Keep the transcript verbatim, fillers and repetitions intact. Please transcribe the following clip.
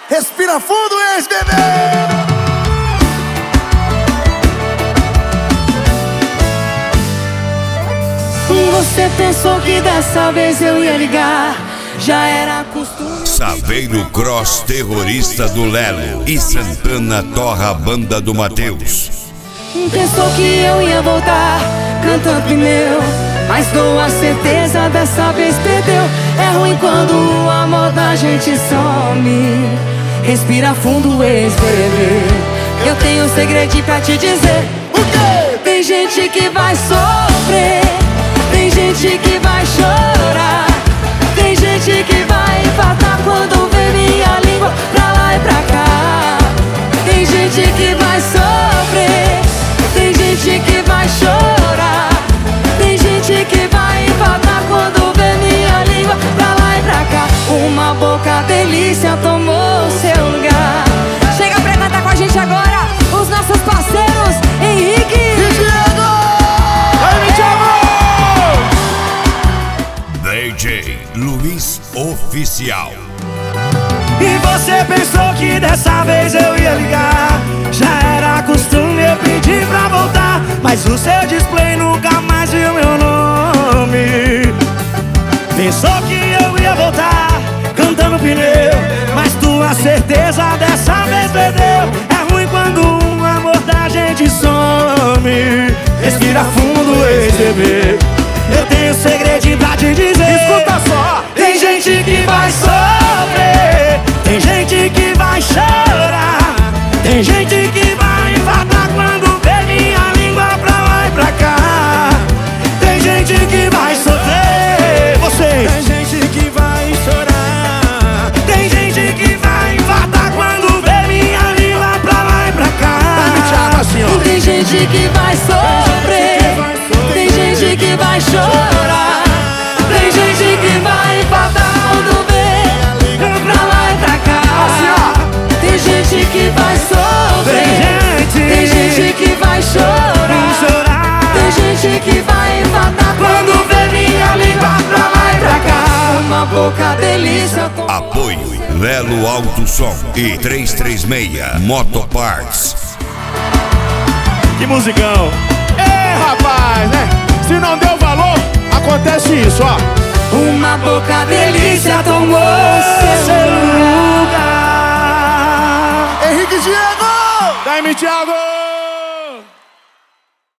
Respira fundo, ex-bebê! Você pensou que dessa vez eu ia ligar, já era costume. Saveiro Cross terrorista do Lelo e Santana torra a banda do Matheus. Pensou que eu ia voltar cantando pneu, mas dou a certeza dessa vez perdeu. É ruim quando o amor da gente some. Respira fundo, ex-bebê. Eu tenho um segredinho pra te dizer. O quê? Tem gente que vai sofrer, tem gente que vai chorar, tem gente que vai infartar quando vê minha língua pra lá e pra cá. Tem gente que vai sofrer, tem gente que vai chorar, tem gente que vai infartar quando vê minha língua pra lá e pra cá. Uma boca delícia tomou seu lugar. Chega pra cantar com a gente agora os nossos parceiros Henrique E Diego! Aí, me chamou! D J Luiz Oficial. E você pensou que dessa vez eu ia ligar, já era costume eu pedir pra voltar, mas o seu display nunca mais viu meu nome. Pensou que eu ia voltar cantando pneu, mas tua certeza dessa vez perdeu. É ruim quando o amor da gente some. Respira fundo, ex-bebê. Eu tenho um segredinho pra te dizer. Escuta só! Tem gente que vai sofrer, tem gente que vai chorar, tem gente que vai infartar quando vê minha língua pra lá e pra cá. Tem gente que vai sofrer, vocês. Tem gente que vai chorar, tem gente que vai infartar quando vê minha língua pra lá e pra cá. Assim, ó. Tem gente que vai sofrer, tem gente que vai chorar, tem gente que vai infartar quando vê pra lá e pra cá. Tem gente que vai sofrer, tem gente que vai chorar, tem gente que vai infartar quando vê minha língua pra lá e pra cá. Uma boca delícia. Apoio Lelo Alto Som e trezentos e trinta e seis Motoparts. Que musicão! É, rapaz, né? Se não deu valor, acontece isso, ó. Uma boca delícia tomou seu lugar. Henrique e Diego! Daí, Thiago!